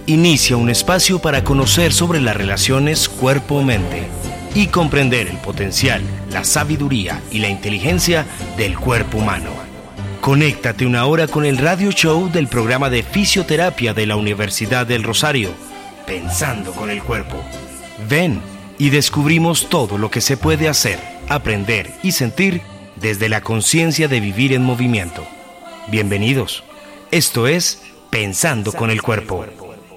inicia un espacio para conocer sobre las relaciones cuerpo-mente y comprender el potencial, la sabiduría y la inteligencia del cuerpo humano. Conéctate una hora con el radio show del programa de fisioterapia de la Universidad del Rosario, Pensando con el Cuerpo. Ven y descubrimos todo lo que se puede hacer, aprender y sentir desde la conciencia de vivir en movimiento. Bienvenidos. Esto es Pensando con el Cuerpo.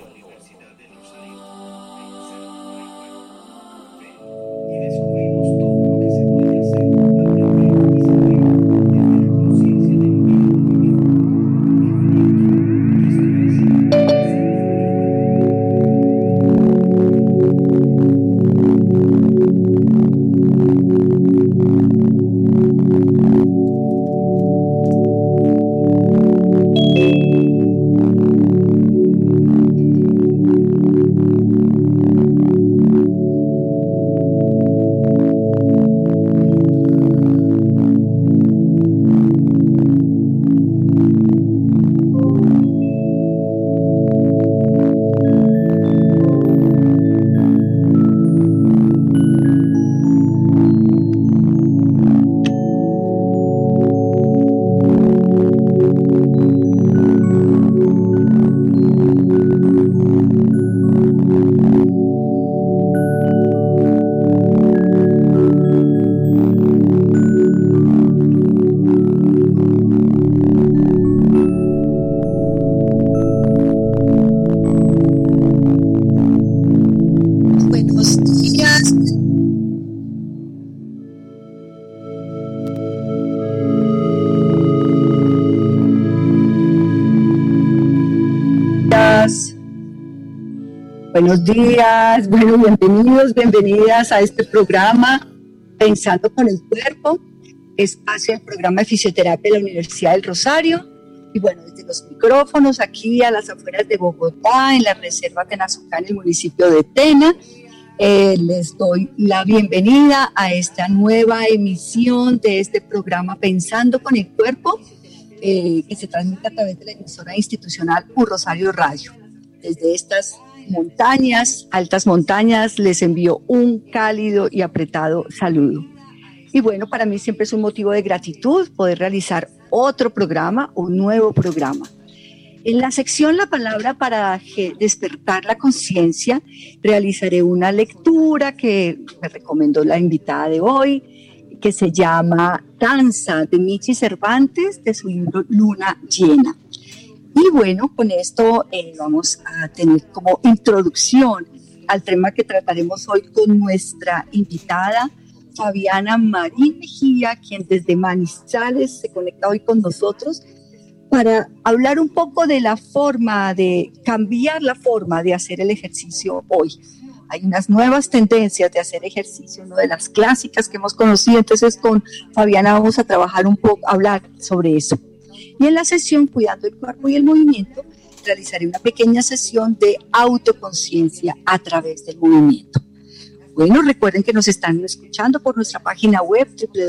Buenos días, bueno, bienvenidas a este programa Pensando con el Cuerpo, espacio del programa de fisioterapia de la Universidad del Rosario. Y bueno, desde los micrófonos aquí a las afueras de Bogotá, en la reserva Tenazocá, en el municipio de Tena, les doy la bienvenida a esta nueva emisión de este programa Pensando con el Cuerpo, que se transmite a través de la emisora institucional Rosario Radio. Desde estas montañas, altas montañas, les envío un cálido y apretado saludo. Y bueno, para mí siempre es un motivo de gratitud poder realizar otro programa, un nuevo programa. En la sección La Palabra para despertar la conciencia, realizaré una lectura que me recomendó la invitada de hoy, que se llama Danza, de Michi Cervantes, de su libro Luna Llena. Y bueno, con esto vamos a tener como introducción al tema que trataremos hoy con nuestra invitada, Fabiana Marín Mejía, quien desde Manizales se conecta hoy con nosotros para hablar un poco de la forma de cambiar la forma de hacer el ejercicio hoy. Hay unas nuevas tendencias de hacer ejercicio, una de las clásicas que hemos conocido, entonces con Fabiana vamos a trabajar un poco, hablar sobre eso. Y en la sesión Cuidando el Cuerpo y el Movimiento, realizaré una pequeña sesión de autoconciencia a través del movimiento. Bueno, recuerden que nos están escuchando por nuestra página web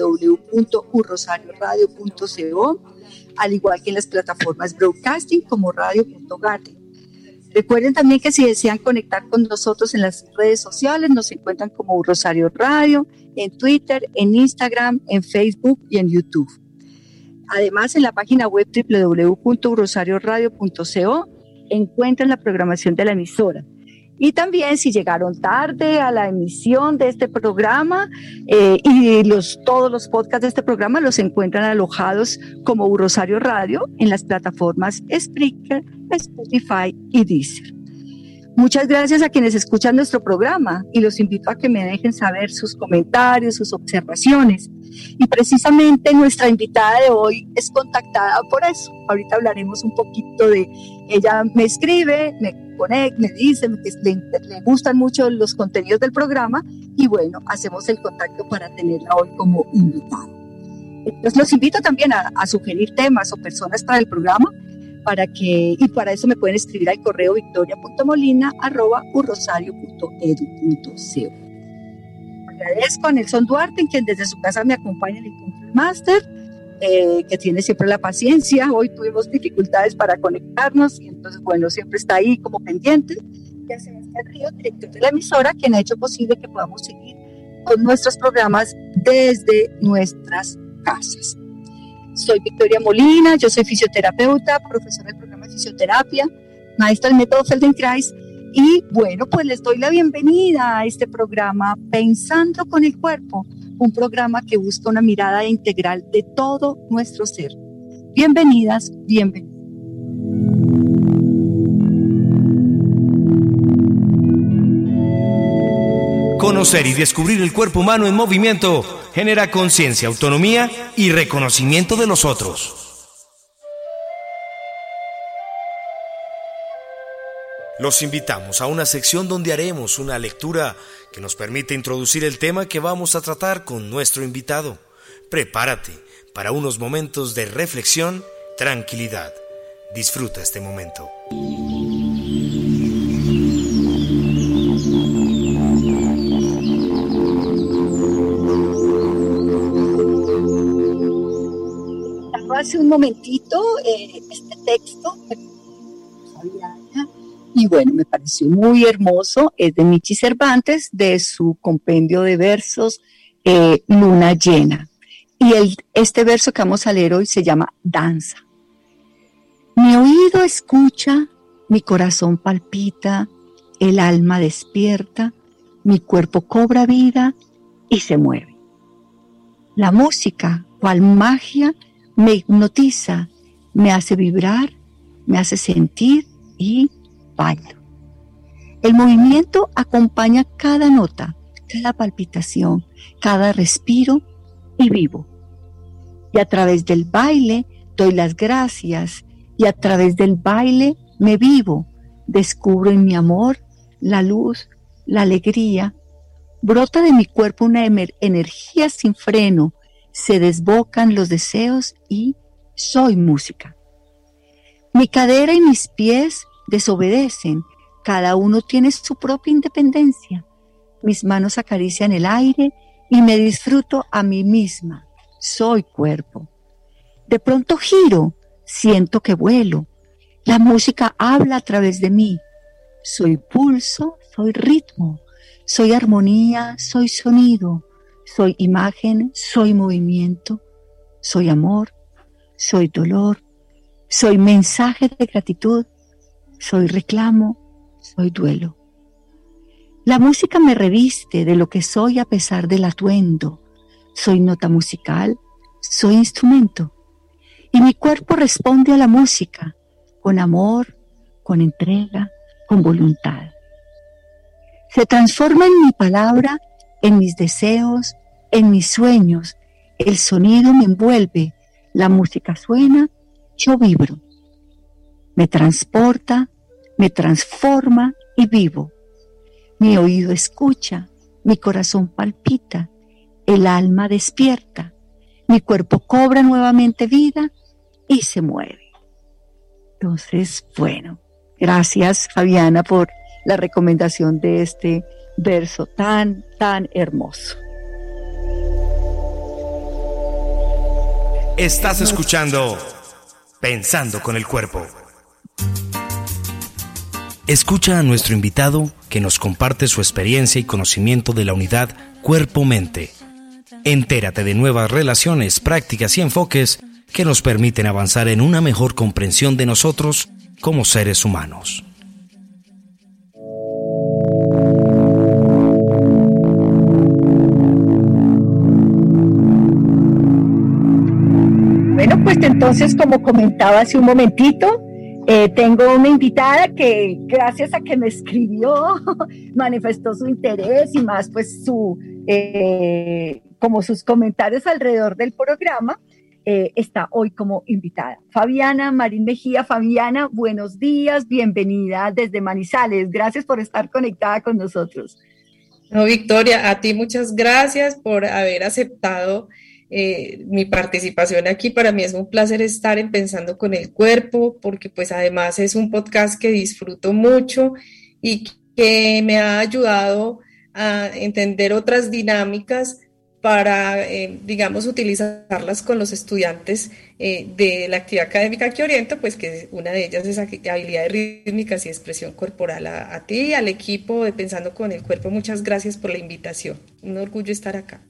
www.urrosarioradio.co, al igual que en las plataformas broadcasting como radio.garden. Recuerden también que si desean conectar con nosotros en las redes sociales, nos encuentran como Rosario Radio, en Twitter, en Instagram, en Facebook y en YouTube. Además, en la página web www.rosarioradio.co encuentran la programación de la emisora. Y también, si llegaron tarde a la emisión de este programa y todos los podcasts de este programa los encuentran alojados como Rosario Radio en las plataformas Spreaker, Spotify y Deezer. Muchas gracias a quienes escuchan nuestro programa y los invito a que me dejen saber sus comentarios, sus observaciones. Y precisamente nuestra invitada de hoy es contactada por eso. Ahorita hablaremos un poquito de ella. Me escribe, me conecta, me dice que le gustan mucho los contenidos del programa y bueno, hacemos el contacto para tenerla hoy como invitada. Entonces los invito también a sugerir temas o personas para el programa y para eso me pueden escribir al correo victoria.molina@urrosario.edu.co. Agradezco a Nelson Duarte, quien desde su casa me acompaña en el Control Master, que tiene siempre la paciencia. Hoy tuvimos dificultades para conectarnos y entonces, bueno, siempre está ahí como pendiente. Y a Sebastián Ríos, director de la emisora, quien ha hecho posible que podamos seguir con nuestros programas desde nuestras casas. Soy Victoria Molina, yo soy fisioterapeuta, profesora del programa de fisioterapia, maestra del método Feldenkrais, y bueno, pues les doy la bienvenida a este programa Pensando con el Cuerpo, un programa que busca una mirada integral de todo nuestro ser. Bienvenidas, bienvenidos. Conocer y descubrir el cuerpo humano en movimiento genera conciencia, autonomía y reconocimiento de los otros. Los invitamos a una sección donde haremos una lectura que nos permite introducir el tema que vamos a tratar con nuestro invitado. Prepárate para unos momentos de reflexión, tranquilidad. Disfruta este momento. Hace un momentito este texto y bueno, me pareció muy hermoso. Es de Michi Cervantes, de su compendio de versos Luna Llena, y este verso que vamos a leer hoy se llama Danza. Mi oído escucha, mi corazón palpita, el alma despierta, mi cuerpo cobra vida y se mueve. La música, cual magia, me hipnotiza, me hace vibrar, me hace sentir y bailo. El movimiento acompaña cada nota, cada palpitación, cada respiro y vivo. Y a través del baile doy las gracias y a través del baile me vivo. Descubro en mi amor la luz, la alegría. Brota de mi cuerpo una energía sin freno. Se desbocan los deseos y soy música. Mi cadera y mis pies desobedecen, cada uno tiene su propia independencia. Mis manos acarician el aire y me disfruto a mí misma. Soy cuerpo. De pronto giro, siento que vuelo. La música habla a través de mí. Soy pulso, soy ritmo, soy armonía, soy sonido. Soy imagen, soy movimiento, soy amor, soy dolor, soy mensaje de gratitud, soy reclamo, soy duelo. La música me reviste de lo que soy a pesar del atuendo. Soy nota musical, soy instrumento. Y mi cuerpo responde a la música con amor, con entrega, con voluntad. Se transforma en mi palabra, en mis deseos, en mis sueños. El sonido me envuelve, la música suena, yo vibro. Me transporta, me transforma y vivo. Mi oído escucha, mi corazón palpita, el alma despierta, mi cuerpo cobra nuevamente vida y se mueve. Entonces, bueno, gracias Fabiana por la recomendación de este verso tan hermoso. Estás escuchando Pensando con el Cuerpo. Escucha a nuestro invitado que nos comparte su experiencia y conocimiento de la unidad cuerpo-mente. Entérate de nuevas relaciones, prácticas y enfoques que nos permiten avanzar en una mejor comprensión de nosotros como seres humanos. Bueno, pues entonces, como comentaba hace un momentito, tengo una invitada que gracias a que me escribió, manifestó su interés y más pues como sus comentarios alrededor del programa, está hoy como invitada. Fabiana Marín Mejía. Fabiana, buenos días, bienvenida desde Manizales. Gracias por estar conectada con nosotros. No, Victoria, a ti muchas gracias por haber aceptado mi participación aquí. Para mí es un placer estar en Pensando con el Cuerpo, porque pues además es un podcast que disfruto mucho y que me ha ayudado a entender otras dinámicas para, digamos, utilizarlas con los estudiantes de la actividad académica que oriento, pues que una de ellas es habilidades rítmicas y expresión corporal. A ti y al equipo de Pensando con el Cuerpo, muchas gracias por la invitación. Un orgullo estar acá.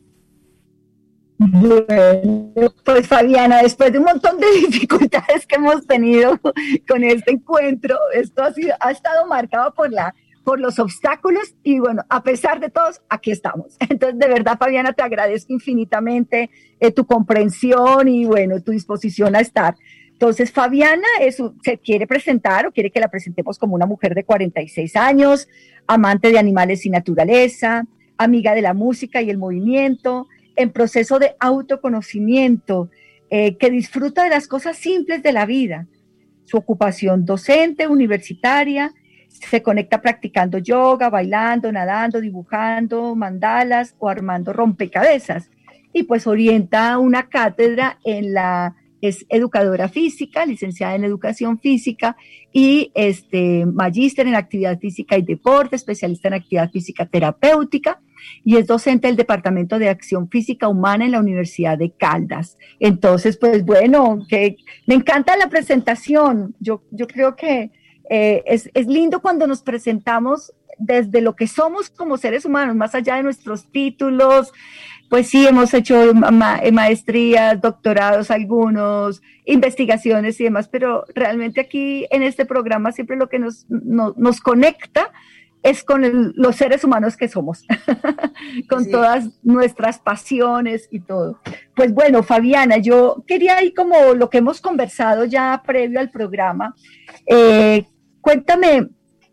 Bueno, pues Fabiana, después de un montón de dificultades que hemos tenido con este encuentro, esto ha estado marcado por los obstáculos y bueno, a pesar de todos, aquí estamos. Entonces, de verdad, Fabiana, te agradezco infinitamente tu comprensión y bueno, tu disposición a estar. Entonces, Fabiana se quiere presentar o quiere que la presentemos como una mujer de 46 años, amante de animales y naturaleza, amiga de la música y el movimiento, en proceso de autoconocimiento, que disfruta de las cosas simples de la vida. Su ocupación docente, universitaria, se conecta practicando yoga, bailando, nadando, dibujando mandalas o armando rompecabezas. Y pues orienta una cátedra es educadora física, licenciada en educación física y magíster en actividad física y deporte, especialista en actividad física terapéutica y es docente del Departamento de Acción Física Humana en la Universidad de Caldas. Entonces, pues bueno, que me encanta la presentación. Yo creo que es lindo cuando nos presentamos desde lo que somos como seres humanos, más allá de nuestros títulos. Pues sí, hemos hecho maestrías, doctorados algunos, investigaciones y demás, pero realmente aquí en este programa siempre lo que nos conecta es con los seres humanos que somos, con sí, todas nuestras pasiones y todo. Pues bueno, Fabiana, yo quería ir como lo que hemos conversado ya previo al programa. Cuéntame,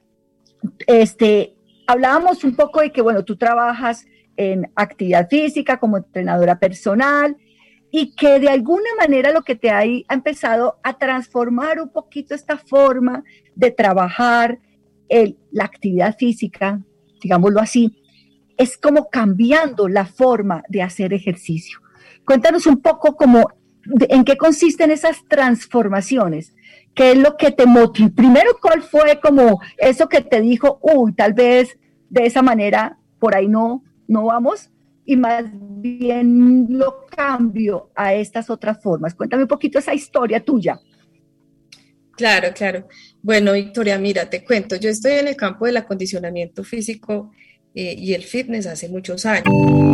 hablábamos un poco de que, bueno, tú trabajas en actividad física como entrenadora personal y que de alguna manera lo que te ha empezado a transformar un poquito esta forma de trabajar la actividad física, digámoslo así, es como cambiando la forma de hacer ejercicio. Cuéntanos un poco en qué consisten esas transformaciones. ¿Qué es lo que te motivó? Primero, ¿cuál fue como eso que te dijo, tal vez de esa manera por ahí no vamos? Y más bien lo cambio a estas otras formas. Cuéntame un poquito esa historia tuya. Claro. Bueno, Victoria, mira, te cuento, yo estoy en el campo del acondicionamiento físico y el fitness hace muchos años.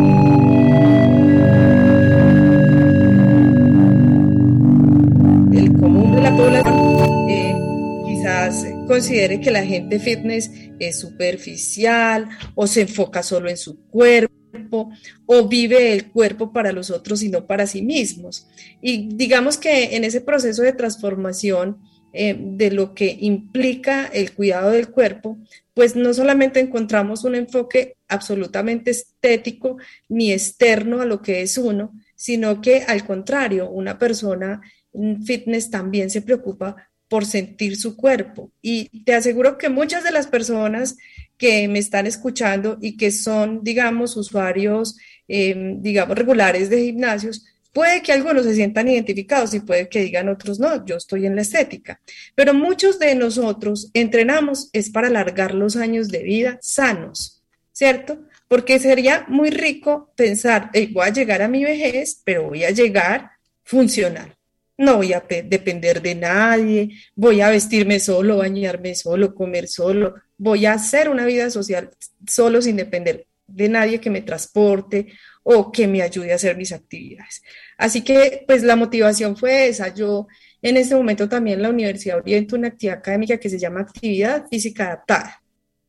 El común de la población quizás considere que la gente fitness es superficial o se enfoca solo en su cuerpo o vive el cuerpo para los otros y no para sí mismos. Y digamos que en ese proceso de transformación de lo que implica el cuidado del cuerpo, pues no solamente encontramos un enfoque absolutamente estético ni externo a lo que es uno, sino que al contrario, una persona fitness también se preocupa por sentir su cuerpo. Y te aseguro que muchas de las personas que me están escuchando y que son, digamos, usuarios, digamos, regulares de gimnasios, puede que algunos se sientan identificados y puede que digan otros, no, yo estoy en la estética. Pero muchos de nosotros entrenamos es para alargar los años de vida sanos, ¿cierto? Porque sería muy rico pensar, voy a llegar a mi vejez, pero voy a llegar funcional. No voy a depender de nadie, voy a vestirme solo, bañarme solo, comer solo, voy a hacer una vida social solo sin depender de nadie que me transporte o que me ayude a hacer mis actividades. Así que, pues la motivación fue esa. Yo en este momento también en la universidad oriento una actividad académica que se llama actividad física adaptada.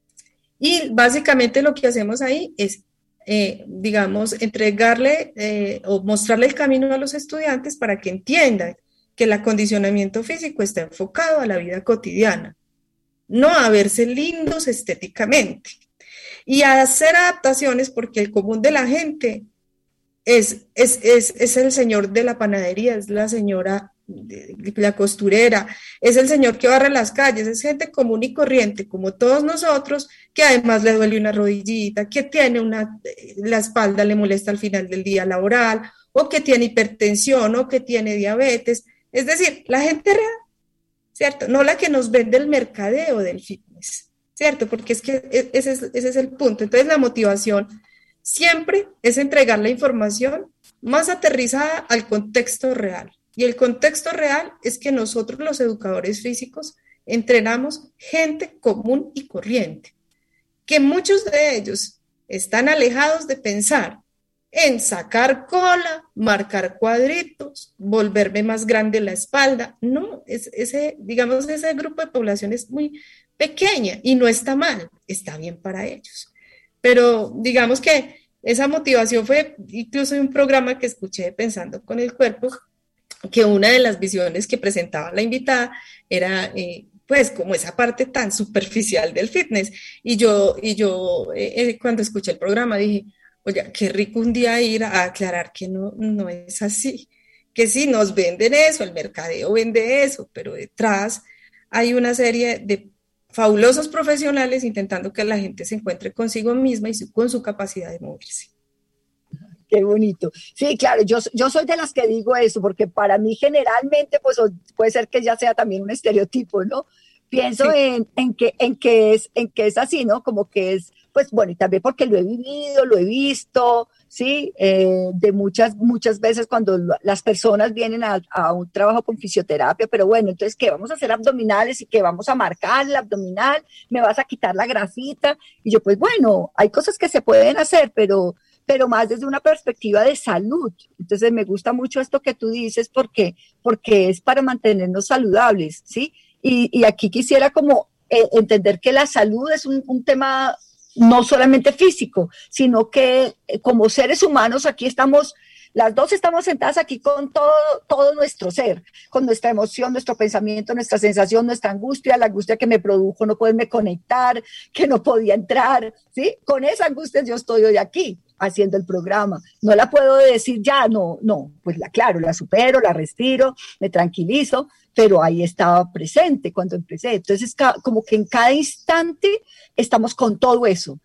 Y básicamente lo que hacemos ahí es, digamos, entregarle o mostrarle el camino a los estudiantes para que entiendan que el acondicionamiento físico está enfocado a la vida cotidiana, no a verse lindos estéticamente. Y a hacer adaptaciones porque el común de la gente es el señor de la panadería, es la señora de la costurera, es el señor que barre las calles, es gente común y corriente como todos nosotros, que además le duele una rodillita, que tiene la espalda le molesta al final del día laboral, o que tiene hipertensión, o que tiene diabetes, es decir, la gente real, ¿cierto? No la que nos vende el mercadeo del fitness, ¿cierto? Porque es que ese es el punto. Entonces la motivación siempre es entregar la información más aterrizada al contexto real. Y el contexto real es que nosotros los educadores físicos entrenamos gente común y corriente, que muchos de ellos están alejados de pensar en sacar cola, marcar cuadritos, volverme más grande la espalda. No, ese grupo de población es muy pequeña y no está mal, está bien para ellos. Pero digamos que esa motivación fue incluso de un programa que escuché Pensando con el Cuerpo, que una de las visiones que presentaba la invitada era pues como esa parte tan superficial del fitness. Y yo cuando escuché el programa dije, oye, qué rico un día ir a aclarar que no es así, que sí, nos venden eso, el mercadeo vende eso, pero detrás hay una serie de fabulosos profesionales intentando que la gente se encuentre consigo misma y con su capacidad de moverse. Qué bonito. Sí, claro, yo soy de las que digo eso, porque para mí generalmente, pues puede ser que ya sea también un estereotipo, ¿no? Pienso Sí. en que es así, ¿no? Como que es, pues bueno, y también porque lo he vivido, lo he visto, ¿sí? De muchas veces cuando las personas vienen a un trabajo con fisioterapia, pero bueno, entonces, ¿qué? Vamos a hacer abdominales y que vamos a marcar el abdominal, me vas a quitar la grasita, y yo, pues bueno, hay cosas que se pueden hacer, pero más desde una perspectiva de salud. Entonces me gusta mucho esto que tú dices porque es para mantenernos saludables, ¿sí? Y aquí quisiera como entender que la salud es un tema no solamente físico, sino que como seres humanos aquí estamos, las dos estamos sentadas aquí con todo nuestro ser, con nuestra emoción, nuestro pensamiento, nuestra sensación, nuestra angustia, la angustia que me produjo no poderme conectar, que no podía entrar, ¿sí? Con esa angustia yo estoy hoy aquí haciendo el programa. No la puedo decir ya, no, pues claro, la supero, la respiro, me tranquilizo, pero ahí estaba presente cuando empecé. Entonces, como que en cada instante estamos con todo eso.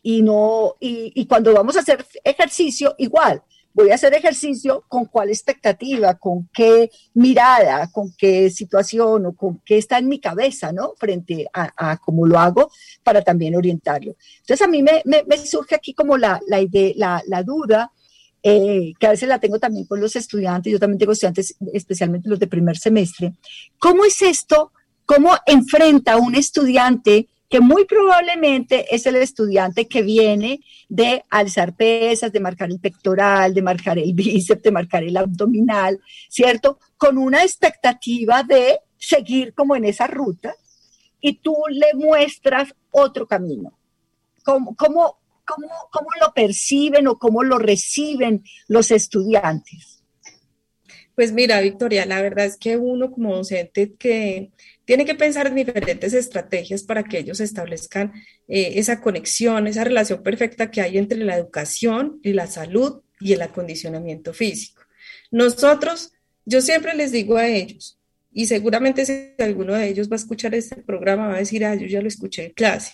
Y cuando vamos a hacer ejercicio, igual, voy a hacer ejercicio con cuál expectativa, con qué mirada, con qué situación o con qué está en mi cabeza, ¿no? Frente a cómo lo hago para también orientarlo. Entonces a mí me surge aquí como la idea, la duda, que a veces la tengo también con los estudiantes, yo también tengo estudiantes, especialmente los de primer semestre. ¿Cómo es esto? ¿Cómo enfrenta un estudiante que muy probablemente es el estudiante que viene de alzar pesas, de marcar el pectoral, de marcar el bíceps, de marcar el abdominal, ¿cierto? Con una expectativa de seguir como en esa ruta y tú le muestras otro camino? ¿Cómo lo perciben o cómo lo reciben los estudiantes? Pues mira, Victoria, la verdad es que uno como docente que tiene que pensar en diferentes estrategias para que ellos establezcan esa conexión, esa relación perfecta que hay entre la educación y la salud y el acondicionamiento físico. Nosotros, yo siempre les digo a ellos, y seguramente si alguno de ellos va a escuchar este programa, va a decir, yo ya lo escuché en clase.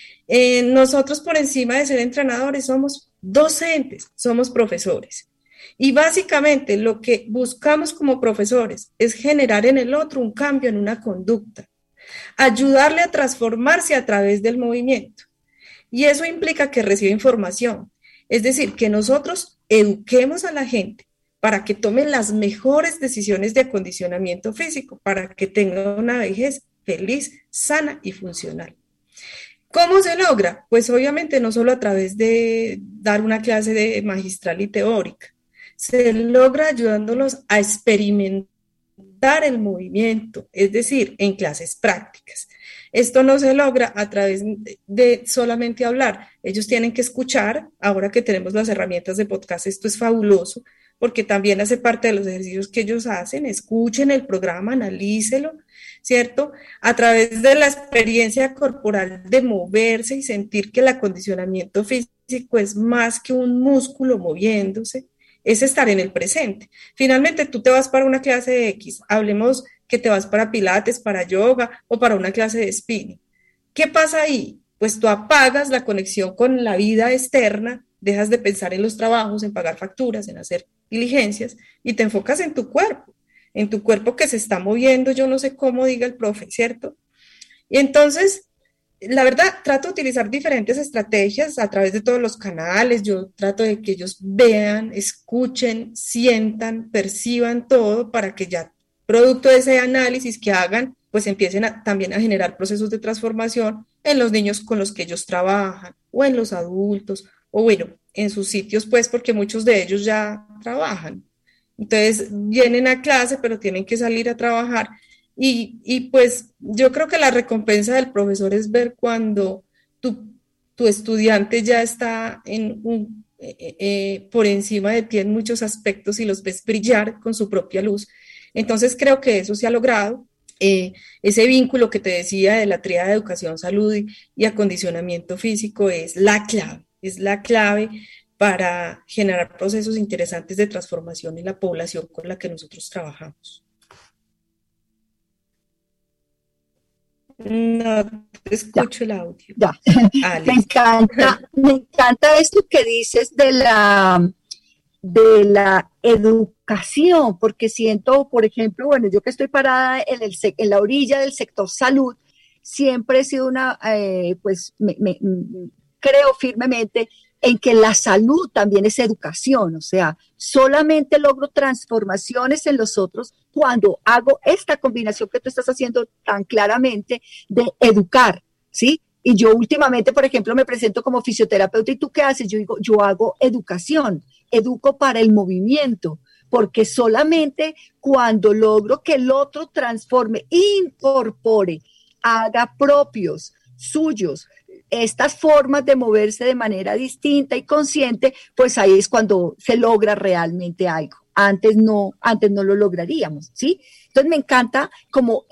Nosotros por encima de ser entrenadores somos docentes, somos profesores. Y básicamente lo que buscamos como profesores es generar en el otro un cambio en una conducta, ayudarle a transformarse a través del movimiento. Y eso implica que reciba información, es decir, que nosotros eduquemos a la gente para que tome las mejores decisiones de acondicionamiento físico, para que tenga una vejez feliz, sana y funcional. ¿Cómo se logra? Pues obviamente no solo a través de dar una clase de magistral y teórica, se logra ayudándolos a experimentar el movimiento, es decir, en clases prácticas. Esto no se logra a través de solamente hablar. Ellos tienen que escuchar. Ahora que tenemos las herramientas de podcast, esto es fabuloso, porque también hace parte de los ejercicios que ellos hacen. Escuchen el programa, analícelo, ¿cierto? A través de la experiencia corporal de moverse y sentir que el acondicionamiento físico es más que un músculo moviéndose, es estar en el presente. Finalmente, tú te vas para una clase de X, hablemos que te vas para pilates, para yoga o para una clase de spinning. ¿Qué pasa ahí? Pues tú apagas la conexión con la vida externa, dejas de pensar en los trabajos, en pagar facturas, en hacer diligencias y te enfocas en tu cuerpo que se está moviendo, yo no sé cómo diga el profe, ¿cierto? Y entonces la verdad, trato de utilizar diferentes estrategias a través de todos los canales. Yo trato de que ellos vean, escuchen, sientan, perciban todo para que ya, producto de ese análisis que hagan, pues empiecen también a generar procesos de transformación en los niños con los que ellos trabajan, o en los adultos, o bueno, en sus sitios, pues, porque muchos de ellos ya trabajan. Entonces, vienen a clase, pero tienen que salir a trabajar pues yo creo que la recompensa del profesor es ver cuando tu estudiante ya está por encima de ti en muchos aspectos y los ves brillar con su propia luz. Entonces creo que eso se ha logrado. Ese vínculo que te decía de la tríada de educación, salud y acondicionamiento físico es la clave para generar procesos interesantes de transformación en la población con la que nosotros trabajamos. No te escucho el audio. Ya. Me encanta esto que dices de la educación, porque siento, por ejemplo, bueno, yo que estoy parada en la orilla del sector salud, siempre he sido creo firmemente en que la salud también es educación, o sea, solamente logro transformaciones en los otros cuando hago esta combinación que tú estás haciendo tan claramente de educar, ¿sí? Y yo últimamente, por ejemplo, me presento como fisioterapeuta y ¿tú qué haces? Yo digo, yo hago educación, educo para el movimiento, porque solamente cuando logro que el otro transforme, incorpore, haga propios, suyos, estas formas de moverse de manera distinta y consciente, pues ahí es cuando se logra realmente algo. Antes no lo lograríamos, ¿sí? Entonces me encanta como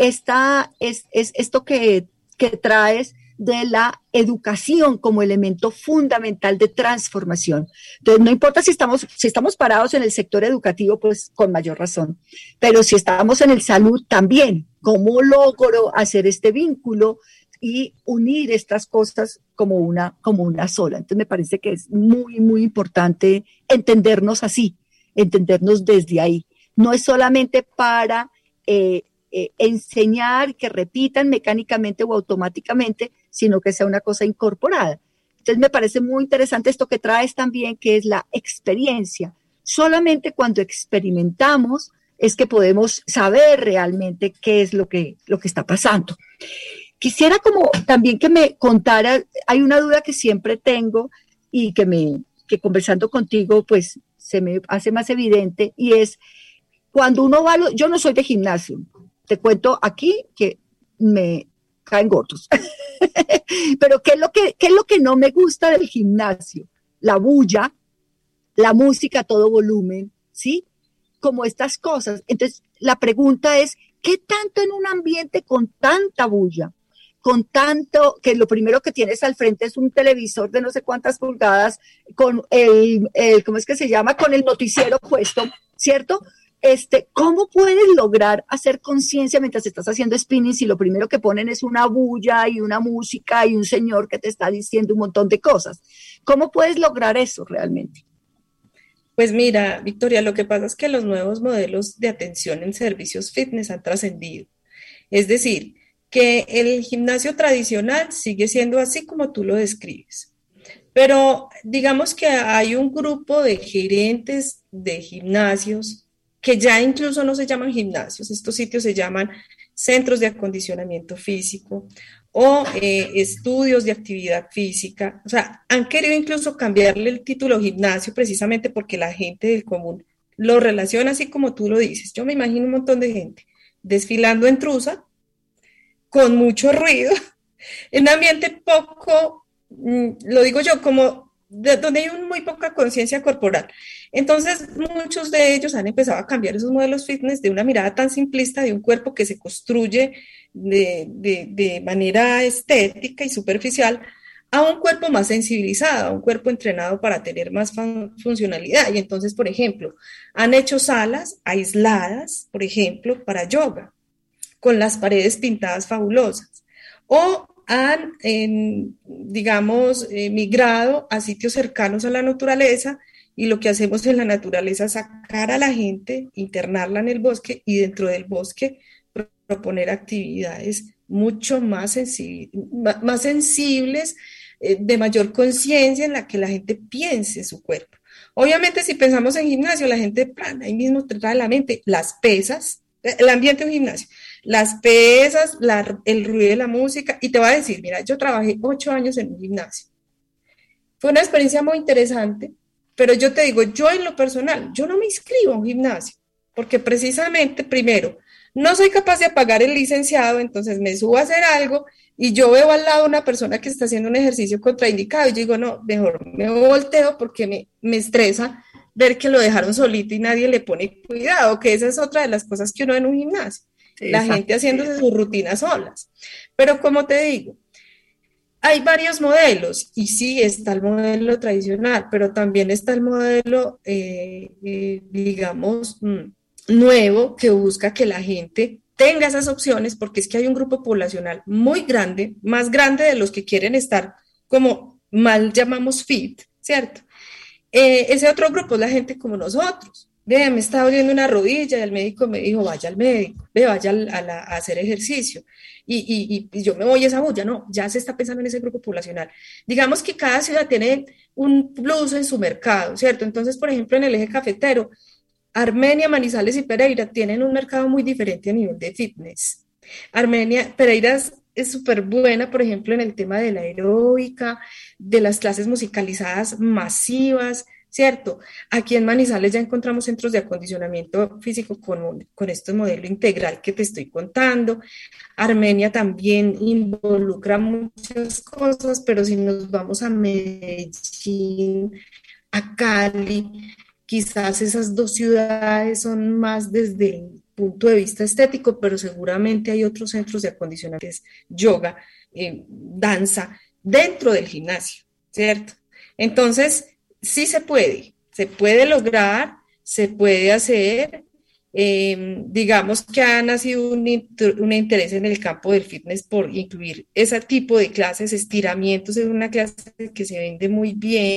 esto que traes de la educación como elemento fundamental de transformación. Entonces no importa si estamos parados en el sector educativo, pues con mayor razón, pero si estamos en el salud también, ¿cómo logro hacer este vínculo y unir estas cosas como una sola? Entonces me parece que es muy, muy importante entendernos así, entendernos desde ahí. No es solamente para enseñar que repitan mecánicamente o automáticamente, sino que sea una cosa incorporada. Entonces me parece muy interesante esto que traes también, que es la experiencia. Solamente cuando experimentamos es que podemos saber realmente qué es lo que está pasando. Quisiera como también que me contara, hay una duda que siempre tengo y que conversando contigo pues se me hace más evidente, y es cuando uno va, yo no soy de gimnasio, te cuento aquí que me caen gordos, pero ¿qué es lo que no me gusta del gimnasio? La bulla, la música a todo volumen, ¿sí? Como estas cosas. Entonces la pregunta es, ¿qué tanto en un ambiente con tanta bulla? Con tanto, que lo primero que tienes al frente es un televisor de no sé cuántas pulgadas, con ¿cómo es que se llama? Con el noticiero puesto, ¿cierto? ¿Cómo puedes lograr hacer conciencia mientras estás haciendo spinning si lo primero que ponen es una bulla y una música y un señor que te está diciendo un montón de cosas? ¿Cómo puedes lograr eso realmente? Pues mira, Victoria, lo que pasa es que los nuevos modelos de atención en servicios fitness han trascendido. Es decir, que el gimnasio tradicional sigue siendo así como tú lo describes. Pero digamos que hay un grupo de gerentes de gimnasios que ya incluso no se llaman gimnasios, estos sitios se llaman centros de acondicionamiento físico o estudios de actividad física. O sea, han querido incluso cambiarle el título gimnasio precisamente porque la gente del común lo relaciona así como tú lo dices. Yo me imagino un montón de gente desfilando en trusa, con mucho ruido, en un ambiente poco, lo digo yo, como donde hay muy poca conciencia corporal. Entonces, muchos de ellos han empezado a cambiar esos modelos fitness de una mirada tan simplista de un cuerpo que se construye de manera estética y superficial a un cuerpo más sensibilizado, a un cuerpo entrenado para tener más funcionalidad. Y entonces, por ejemplo, han hecho salas aisladas, por ejemplo, para yoga, con las paredes pintadas fabulosas, o han, digamos, migrado a sitios cercanos a la naturaleza, y lo que hacemos en la naturaleza es sacar a la gente, internarla en el bosque, y dentro del bosque proponer actividades mucho más sensibles, de mayor conciencia en la que la gente piense su cuerpo. Obviamente, si pensamos en gimnasio, la gente ahí mismo trae a la mente las pesas, el ambiente de un gimnasio, las pesas, el ruido de la música, y te voy a decir, mira, yo trabajé 8 años en un gimnasio. Fue una experiencia muy interesante, pero yo te digo, yo en lo personal, yo no me inscribo a un gimnasio, porque precisamente, primero, no soy capaz de pagar el licenciado, entonces me subo a hacer algo y yo veo al lado una persona que está haciendo un ejercicio contraindicado y yo digo, no, mejor me volteo porque me estresa ver que lo dejaron solito y nadie le pone cuidado, que esa es otra de las cosas que uno ve en un gimnasio, la gente haciéndose sus rutinas solas. Pero como te digo, hay varios modelos y sí está el modelo tradicional, pero también está el modelo, digamos, nuevo, que busca que la gente tenga esas opciones, porque es que hay un grupo poblacional muy grande, más grande de los que quieren estar, como mal llamamos fit, ¿cierto? Ese otro grupo es la gente como nosotros. Me está doliendo una rodilla y el médico me dijo, vaya al médico, vaya a hacer ejercicio. Y yo me voy a esa bulla, no, ya se está pensando en ese grupo poblacional. Digamos que cada ciudad tiene un plus en su mercado, ¿cierto? Entonces, por ejemplo, en el eje cafetero, Armenia, Manizales y Pereira tienen un mercado muy diferente a nivel de fitness. Pereira es súper buena, por ejemplo, en el tema de la aeróbica, de las clases musicalizadas masivas, ¿cierto? Aquí en Manizales ya encontramos centros de acondicionamiento físico con este modelo integral que te estoy contando. Armenia también involucra muchas cosas, pero si nos vamos a Medellín, a Cali, quizás esas dos ciudades son más desde el punto de vista estético, pero seguramente hay otros centros de acondicionamiento, yoga, danza, dentro del gimnasio, ¿cierto? Entonces, sí se puede lograr, se puede hacer. Digamos que ha nacido un interés en el campo del fitness por incluir ese tipo de clases, estiramientos, es una clase que se vende muy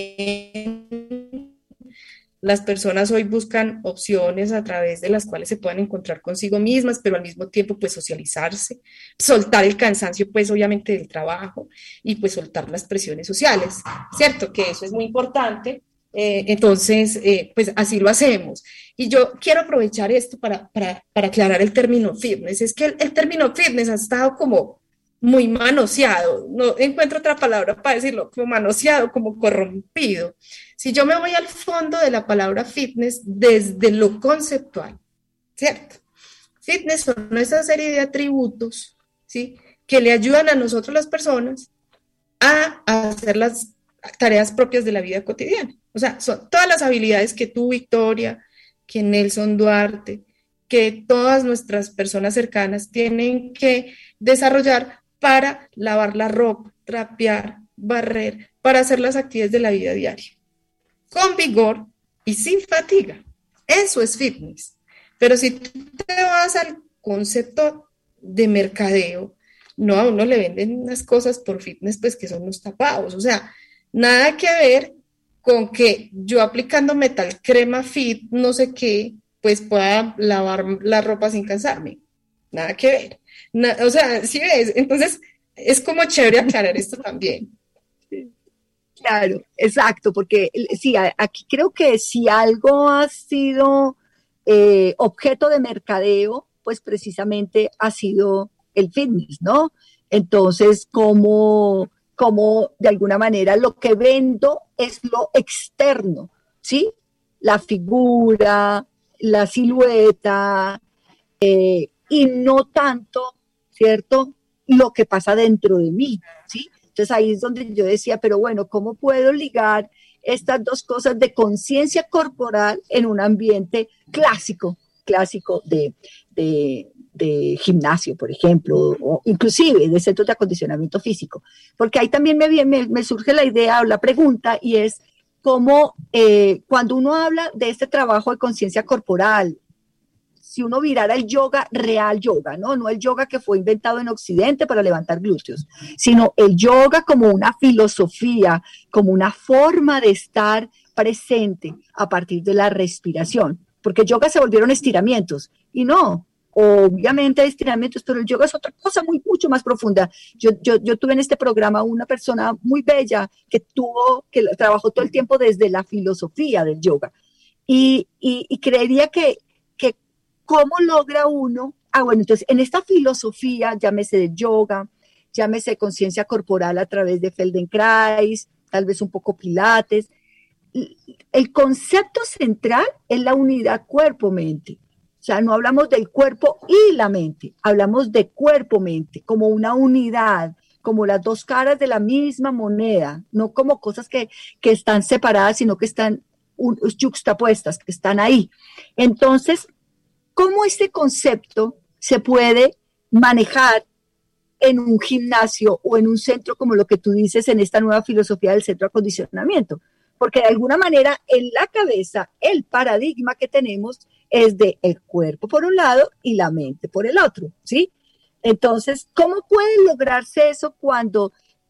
bien. Las personas hoy buscan opciones a través de las cuales se puedan encontrar consigo mismas, pero al mismo tiempo pues socializarse, soltar el cansancio pues obviamente del trabajo y pues soltar las presiones sociales, ¿cierto? Que eso es muy importante. Entonces, pues así lo hacemos. Y yo quiero aprovechar esto para aclarar el término fitness. Es que el término fitness ha estado como muy manoseado, no encuentro otra palabra para decirlo, como manoseado, como corrompido. Si yo me voy al fondo de la palabra fitness desde lo conceptual, ¿cierto? Fitness son esa serie de atributos, ¿sí?, que le ayudan a nosotros las personas a hacer las tareas propias de la vida cotidiana. O sea, son todas las habilidades que tú, Victoria, que Nelson Duarte, que todas nuestras personas cercanas tienen que desarrollar para lavar la ropa, trapear, barrer, para hacer las actividades de la vida diaria, con vigor y sin fatiga. Eso es fitness. Pero si tú te vas al concepto de mercadeo, no, a uno le venden unas cosas por fitness pues que son unos tapados, o sea, nada que ver con que yo aplicando metal crema fit, no sé qué, pues pueda lavar la ropa sin cansarme. Nada que ver. O sea, ¿sí ves? Entonces, es como chévere aclarar esto también. Claro, exacto, porque sí, aquí creo que si algo ha sido objeto de mercadeo, pues precisamente ha sido el fitness, ¿no? Entonces, como de alguna manera lo que vendo es lo externo, ¿sí? La figura, la silueta, y no tanto, ¿cierto?, lo que pasa dentro de mí, ¿sí? Entonces ahí es donde yo decía, pero bueno, ¿cómo puedo ligar estas dos cosas de conciencia corporal en un ambiente clásico de gimnasio, por ejemplo, o inclusive de centros de acondicionamiento físico? Porque ahí también me surge la idea o la pregunta, y es cómo cuando uno habla de este trabajo de conciencia corporal, si uno virara el yoga, real yoga, ¿no? No el yoga que fue inventado en Occidente para levantar glúteos, sino el yoga como una filosofía, como una forma de estar presente a partir de la respiración. Porque yoga se volvieron estiramientos. Y no, obviamente hay estiramientos, pero el yoga es otra cosa mucho más profunda. Yo tuve en este programa una persona muy bella que trabajó todo el tiempo desde la filosofía del yoga. Y creería que cómo logra uno, bueno, entonces en esta filosofía, llámese de yoga, llámese conciencia corporal a través de Feldenkrais, tal vez un poco Pilates, el concepto central es la unidad cuerpo-mente. O sea, no hablamos del cuerpo y la mente, hablamos de cuerpo-mente como una unidad, como las dos caras de la misma moneda, no como cosas que están separadas, sino que están juxtapuestas, que están ahí. Entonces, ¿cómo este concepto se puede manejar en un gimnasio o en un centro como lo que tú dices en esta nueva filosofía del centro de acondicionamiento? Porque de alguna manera en la cabeza el paradigma que tenemos es de el cuerpo por un lado y la mente por el otro, ¿sí? Entonces, ¿cómo puede lograrse eso cuando,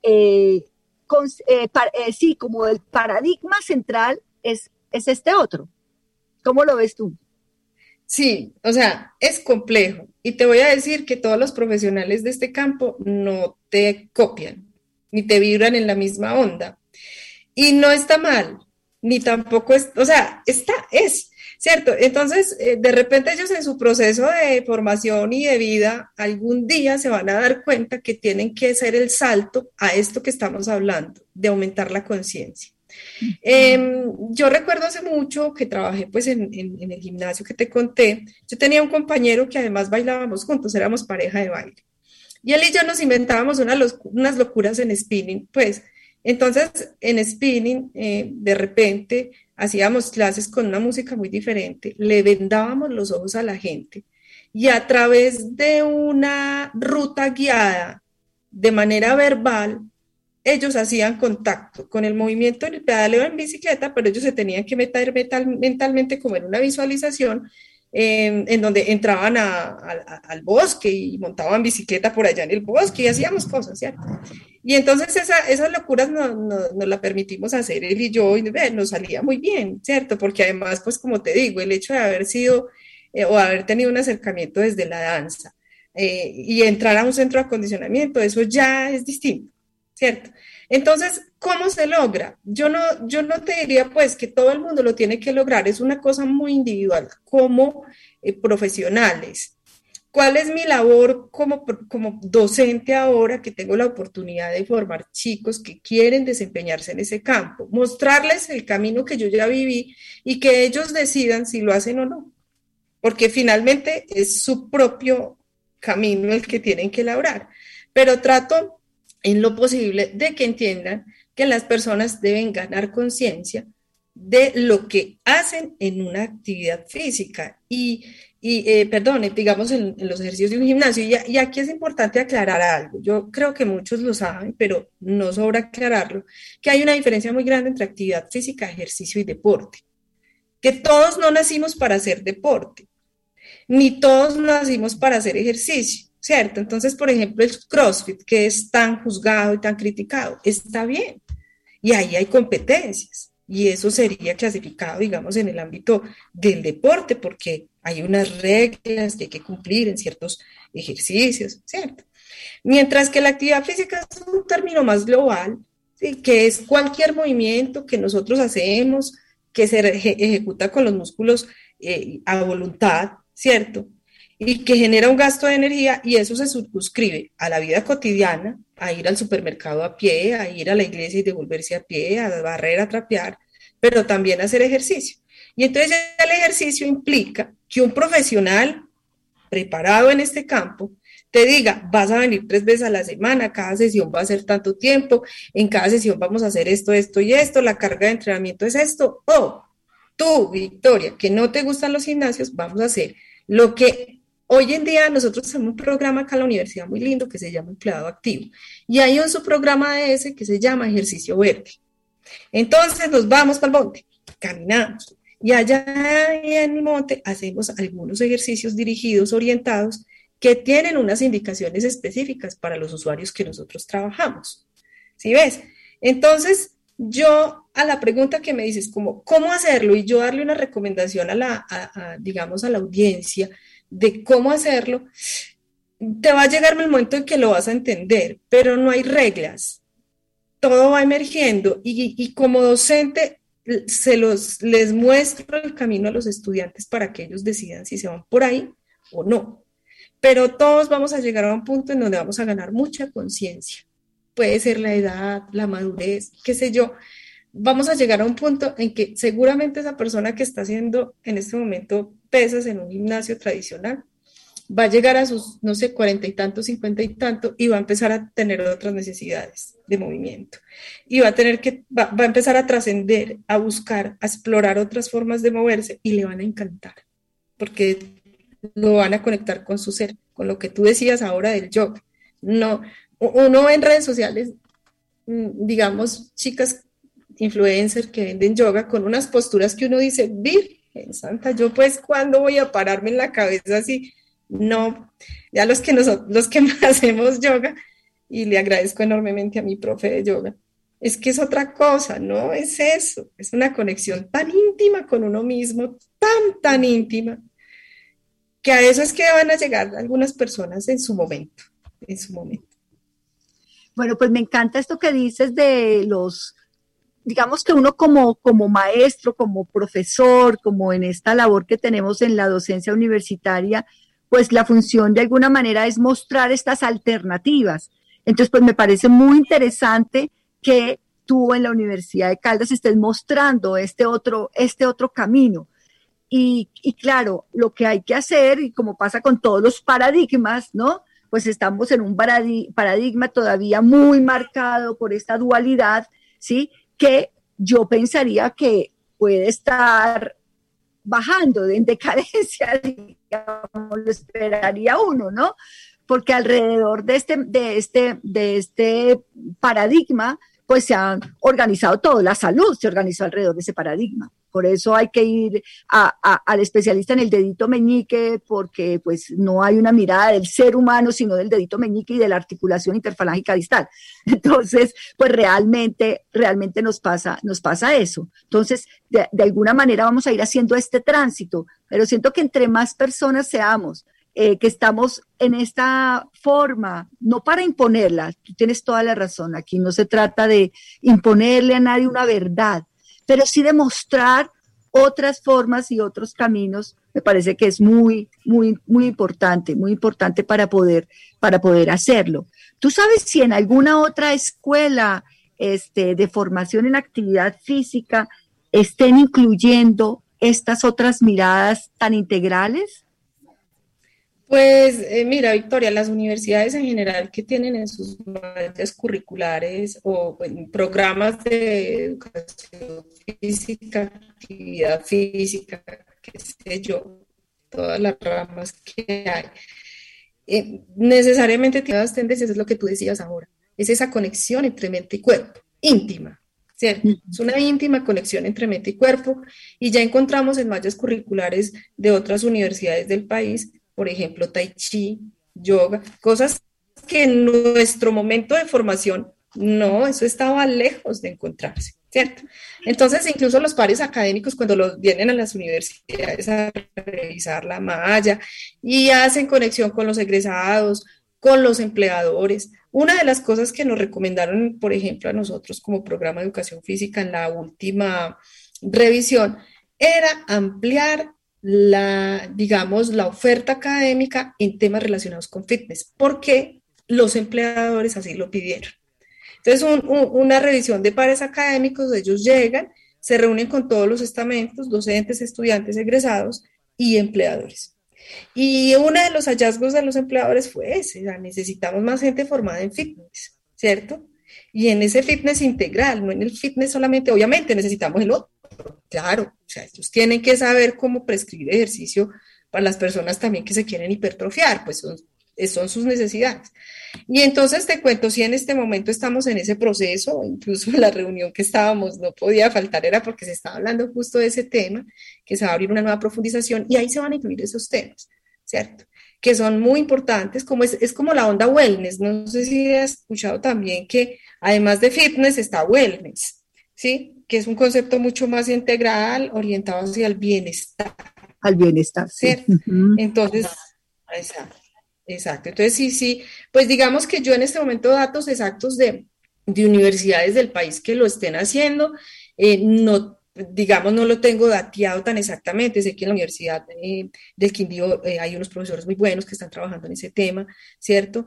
sí, como el paradigma central es este otro? ¿Cómo lo ves tú? Sí, o sea, es complejo. Y te voy a decir que todos los profesionales de este campo no te copian, ni te vibran en la misma onda. Y no está mal, ni tampoco es, o sea, es, ¿cierto? Entonces, de repente ellos en su proceso de formación y de vida, algún día se van a dar cuenta que tienen que hacer el salto a esto que estamos hablando, de aumentar la conciencia. Yo recuerdo hace mucho que trabajé pues en el gimnasio que te conté, yo tenía un compañero que además bailábamos juntos, éramos pareja de baile. Y él y yo nos inventábamos unas locuras en spinning, pues. Entonces, en spinning, de repente, hacíamos clases con una música muy diferente, le vendábamos los ojos a la gente y a través de una ruta guiada, de manera verbal, ellos hacían contacto con el movimiento del pedaleo en bicicleta, pero ellos se tenían que meter mentalmente como en una visualización en donde entraban al bosque y montaban bicicleta por allá en el bosque y hacíamos cosas, ¿cierto? Y entonces esas locuras nos la permitimos hacer él y yo, y nos salía muy bien, ¿cierto? Porque además, pues como te digo, el hecho de haber sido o haber tenido un acercamiento desde la danza y entrar a un centro de acondicionamiento, eso ya es distinto, ¿cierto? Entonces, ¿cómo se logra? Yo no te diría pues que todo el mundo lo tiene que lograr, es una cosa muy individual, como profesionales. ¿Cuál es mi labor como docente ahora que tengo la oportunidad de formar chicos que quieren desempeñarse en ese campo? Mostrarles el camino que yo ya viví y que ellos decidan si lo hacen o no, porque finalmente es su propio camino el que tienen que labrar. Pero trato en lo posible de que entiendan que las personas deben ganar conciencia de lo que hacen en una actividad física digamos en los ejercicios de un gimnasio. Y aquí es importante aclarar algo. Yo creo que muchos lo saben, pero no sobra aclararlo, que hay una diferencia muy grande entre actividad física, ejercicio y deporte. Que todos no nacimos para hacer deporte, ni todos nacimos para hacer ejercicio, ¿cierto? Entonces, por ejemplo, el CrossFit, que es tan juzgado y tan criticado, está bien. Y ahí hay competencias. Y eso sería clasificado, digamos, en el ámbito del deporte, porque hay unas reglas que hay que cumplir en ciertos ejercicios, ¿cierto? Mientras que la actividad física es un término más global, ¿sí? Que es cualquier movimiento que nosotros hacemos, que se ejecuta con los músculos a voluntad, ¿cierto? Y que genera un gasto de energía, y eso se circunscribe a la vida cotidiana, a ir al supermercado a pie, a ir a la iglesia y devolverse a pie, a barrer, a trapear, pero también a hacer ejercicio. Y entonces el ejercicio implica que un profesional preparado en este campo te diga, vas a venir 3 veces a la semana, cada sesión va a ser tanto tiempo, en cada sesión vamos a hacer esto, esto y esto, la carga de entrenamiento es esto, o tú, Victoria, que no te gustan los gimnasios, vamos a hacer lo que hoy en día nosotros tenemos un programa acá en la universidad muy lindo que se llama Empleado Activo, y hay un subprograma de ese que se llama Ejercicio Verde. Entonces nos vamos para el monte, caminamos, y allá en el monte hacemos algunos ejercicios dirigidos, orientados, que tienen unas indicaciones específicas para los usuarios que nosotros trabajamos. ¿Sí ves? Entonces, yo a la pregunta que me dices, como, ¿cómo hacerlo? Y yo darle una recomendación digamos, a la audiencia de cómo hacerlo, te va a llegar el momento en que lo vas a entender, pero no hay reglas, todo va emergiendo y como docente les muestro el camino a los estudiantes para que ellos decidan si se van por ahí o no. Pero todos vamos a llegar a un punto en donde vamos a ganar mucha conciencia. Puede ser la edad, la madurez, qué sé yo. Vamos a llegar a un punto en que seguramente esa persona que está haciendo en este momento pesas en un gimnasio tradicional va a llegar a sus, no sé, 40 y tanto, 50 y tanto, y va a empezar a tener otras necesidades de movimiento. Y va a empezar a trascender, a buscar, a explorar otras formas de moverse y le van a encantar, porque lo van a conectar con su ser, con lo que tú decías ahora del yoga. No, uno ve en redes sociales, digamos, chicas influencers que venden yoga con unas posturas que uno dice, Virgen Santa, yo pues, ¿cuándo voy a pararme en la cabeza así? No, ya los que hacemos yoga, y le agradezco enormemente a mi profe de yoga, es que es otra cosa, no es eso, es una conexión tan íntima con uno mismo, tan íntima, que a eso es que van a llegar algunas personas en su momento. Bueno, pues me encanta esto que dices de digamos que uno como maestro, como profesor, como en esta labor que tenemos en la docencia universitaria, pues la función de alguna manera es mostrar estas alternativas. Entonces, pues me parece muy interesante que tú en la Universidad de Caldas estés mostrando este otro camino. Y claro, lo que hay que hacer, y como pasa con todos los paradigmas, ¿no? Pues estamos en un paradigma todavía muy marcado por esta dualidad, ¿sí? Que yo pensaría que puede estar bajando en decadencia, digamos, lo esperaría uno, ¿no? Porque alrededor de este paradigma, pues se han organizado todo, la salud se organizó alrededor de ese paradigma. Por eso hay que ir al especialista en el dedito meñique, porque pues no hay una mirada del ser humano, sino del dedito meñique y de la articulación interfalángica distal. Entonces, pues realmente nos pasa eso. Entonces, de alguna manera vamos a ir haciendo este tránsito, pero siento que entre más personas seamos, que estamos en esta forma, no para imponerla, tú tienes toda la razón, aquí no se trata de imponerle a nadie una verdad, pero sí de mostrar otras formas y otros caminos, me parece que es muy importante para poder hacerlo. ¿Tú sabes si en alguna otra escuela de formación en actividad física estén incluyendo estas otras miradas tan integrales? Pues mira, Victoria, las universidades en general que tienen en sus mallas curriculares o en programas de educación física, actividad física, qué sé yo, todas las ramas que hay, necesariamente tienen las tendencias, es lo que tú decías ahora, es esa conexión entre mente y cuerpo, íntima, ¿cierto? Es una íntima conexión entre mente y cuerpo, y ya encontramos en mallas curriculares de otras universidades del país, por ejemplo, tai chi, yoga, cosas que en nuestro momento de formación, no, eso estaba lejos de encontrarse, ¿cierto? Entonces, incluso los pares académicos, cuando vienen a las universidades a revisar la malla y hacen conexión con los egresados, con los empleadores, una de las cosas que nos recomendaron, por ejemplo, a nosotros como programa de educación física en la última revisión, era ampliar la oferta académica en temas relacionados con fitness, porque los empleadores así lo pidieron. Entonces, una revisión de pares académicos, ellos llegan, se reúnen con todos los estamentos, docentes, estudiantes, egresados y empleadores. Y uno de los hallazgos de los empleadores fue ese, o sea, necesitamos más gente formada en fitness, ¿cierto? Y en ese fitness integral, no en el fitness solamente, obviamente necesitamos el otro. Claro, o sea, ellos tienen que saber cómo prescribir ejercicio para las personas también que se quieren hipertrofiar, pues son sus necesidades. Y entonces te cuento, si en este momento estamos en ese proceso, incluso en la reunión que estábamos no podía faltar, era porque se estaba hablando justo de ese tema, que se va a abrir una nueva profundización y ahí se van a incluir esos temas, ¿cierto? Que son muy importantes, como es como la onda wellness, no sé si has escuchado también que además de fitness está wellness, ¿sí? Que es un concepto mucho más integral, orientado hacia el bienestar. al bienestar. Sí. ¿cierto? Entonces, exacto, exacto. Entonces, sí, pues digamos que yo en este momento datos exactos de universidades del país que lo estén haciendo, no, digamos, no lo tengo dateado tan exactamente. Sé que en la Universidad del Quindío hay unos profesores muy buenos que están trabajando en ese tema, ¿cierto?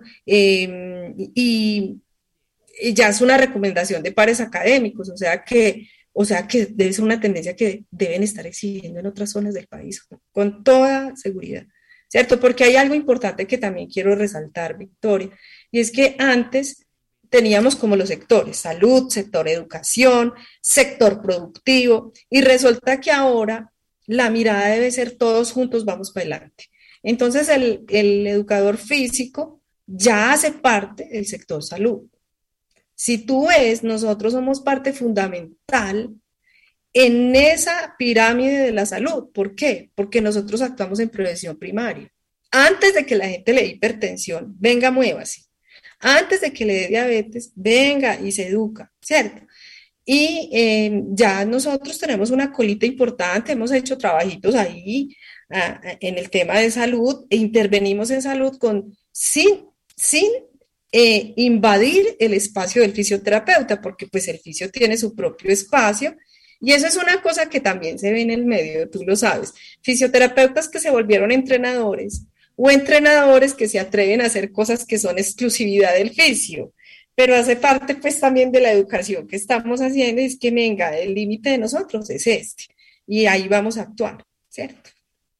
Y ya es una recomendación de pares académicos, o sea que debe ser una tendencia que deben estar exigiendo en otras zonas del país, con toda seguridad, ¿cierto? Porque hay algo importante que también quiero resaltar, Victoria, y es que antes teníamos como los sectores, salud, sector educación, sector productivo, y resulta que ahora la mirada debe ser todos juntos, vamos para adelante. Entonces el educador físico ya hace parte del sector salud. Si tú ves, nosotros somos parte fundamental en esa pirámide de la salud. ¿Por qué? Porque nosotros actuamos en prevención primaria. Antes de que la gente le dé hipertensión, venga, muévase. Antes de que le dé diabetes, venga y se educa, ¿cierto? Y ya nosotros tenemos una colita importante, hemos hecho trabajitos ahí en el tema de salud e intervenimos en salud sin invadir el espacio del fisioterapeuta, porque pues el fisio tiene su propio espacio y eso es una cosa que también se ve en el medio, tú lo sabes, fisioterapeutas que se volvieron entrenadores o entrenadores que se atreven a hacer cosas que son exclusividad del fisio, pero hace parte pues también de la educación que estamos haciendo, y es que venga, el límite de nosotros es este y ahí vamos a actuar, ¿cierto?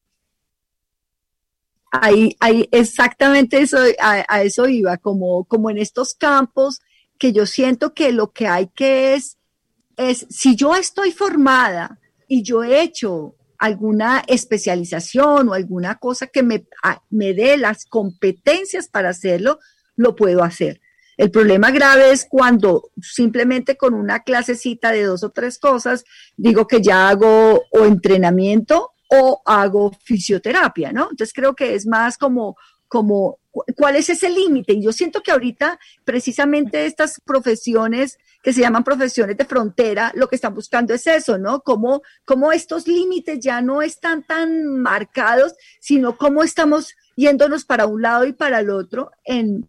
Ahí exactamente eso, a eso iba, como en estos campos que yo siento que lo que hay que es si yo estoy formada y yo he hecho alguna especialización o alguna cosa que me dé las competencias para hacerlo, lo puedo hacer. El problema grave es cuando simplemente con una clasecita de 2 o 3 cosas digo que ya hago o entrenamiento o hago fisioterapia, ¿no? Entonces creo que es más como ¿cuál es ese límite? Y yo siento que ahorita precisamente estas profesiones que se llaman profesiones de frontera, lo que están buscando es eso, ¿no? Cómo estos límites ya no están tan marcados, sino cómo estamos yéndonos para un lado y para el otro en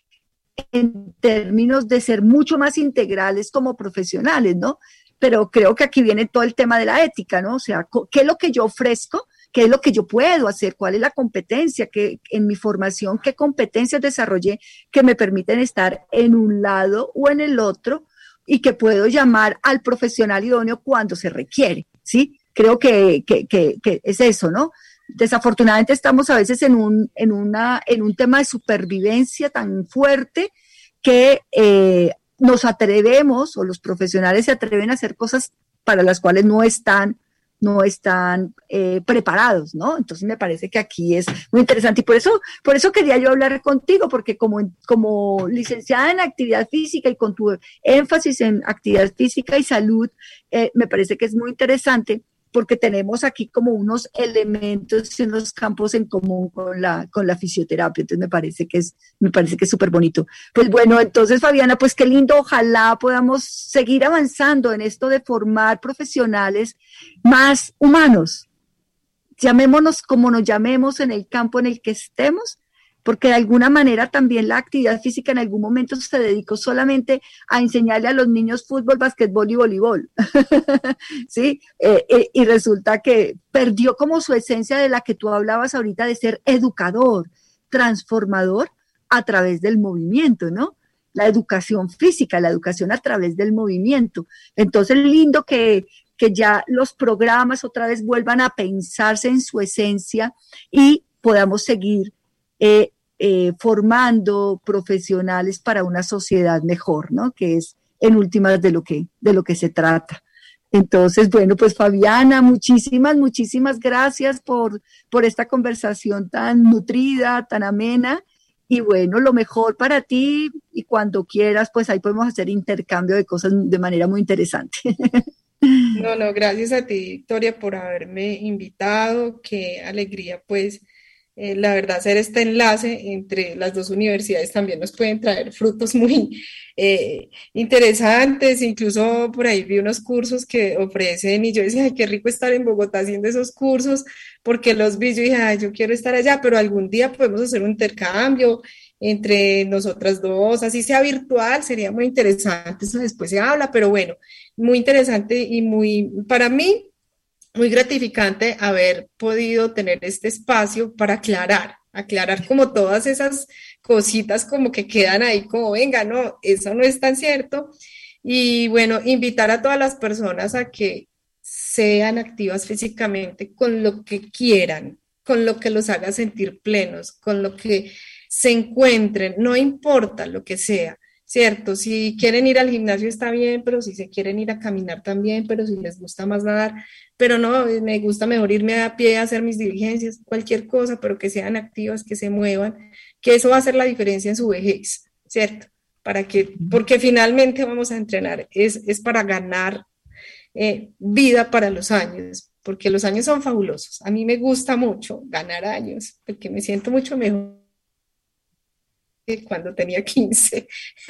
términos de ser mucho más integrales como profesionales, ¿no? Pero creo que aquí viene todo el tema de la ética, ¿no? O sea, ¿qué es lo que yo ofrezco? ¿Qué es lo que yo puedo hacer? ¿Cuál es la competencia? ¿Qué, en mi formación, qué competencias desarrollé que me permiten estar en un lado o en el otro y que puedo llamar al profesional idóneo cuando se requiere, ¿sí? Creo que es eso, ¿no? Desafortunadamente estamos a veces en un tema de supervivencia tan fuerte que nos atrevemos, o los profesionales se atreven a hacer cosas para las cuales no están preparados, ¿no? Entonces me parece que aquí es muy interesante y por eso quería yo hablar contigo, porque como licenciada en actividad física y con tu énfasis en actividad física y salud, me parece que es muy interesante porque tenemos aquí como unos elementos y unos campos en común con la fisioterapia. Entonces me parece que es súper bonito. Pues bueno, entonces Fabiana, pues qué lindo, ojalá podamos seguir avanzando en esto de formar profesionales más humanos. Llamémonos como nos llamemos en el campo en el que estemos, porque de alguna manera también la actividad física en algún momento se dedicó solamente a enseñarle a los niños fútbol, básquetbol y voleibol, ¿sí? Y resulta que perdió como su esencia de la que tú hablabas ahorita de ser educador, transformador a través del movimiento, ¿no? La educación física, la educación a través del movimiento. Entonces, lindo que ya los programas otra vez vuelvan a pensarse en su esencia y podamos seguir formando profesionales para una sociedad mejor, ¿no? Que es en últimas de lo que se trata. Entonces, bueno, pues Fabiana, muchísimas gracias por esta conversación tan nutrida, tan amena, y bueno, lo mejor para ti, y cuando quieras, pues ahí podemos hacer intercambio de cosas de manera muy interesante. No, gracias a ti, Victoria, por haberme invitado, qué alegría, pues, la verdad, hacer este enlace entre las dos universidades también nos pueden traer frutos muy interesantes. Incluso por ahí vi unos cursos que ofrecen y yo decía, ay, qué rico estar en Bogotá haciendo esos cursos, porque los vi, yo dije, ay, yo quiero estar allá, pero algún día podemos hacer un intercambio entre nosotras dos, así sea virtual, sería muy interesante, eso después se habla, pero bueno, muy interesante y muy, para mí, muy gratificante haber podido tener este espacio para aclarar como todas esas cositas como que quedan ahí como, venga, no, eso no es tan cierto. Y bueno, invitar a todas las personas a que sean activas físicamente con lo que quieran, con lo que los haga sentir plenos, con lo que se encuentren, no importa lo que sea. Cierto, si quieren ir al gimnasio está bien, pero si se quieren ir a caminar también, pero si les gusta más nadar, pero no, me gusta mejor irme a pie a hacer mis diligencias, cualquier cosa, pero que sean activas, que se muevan, que eso va a hacer la diferencia en su vejez, ¿cierto? Porque finalmente vamos a entrenar, es para ganar vida para los años, porque los años son fabulosos. A mí me gusta mucho ganar años, porque me siento mucho mejor que cuando tenía 15.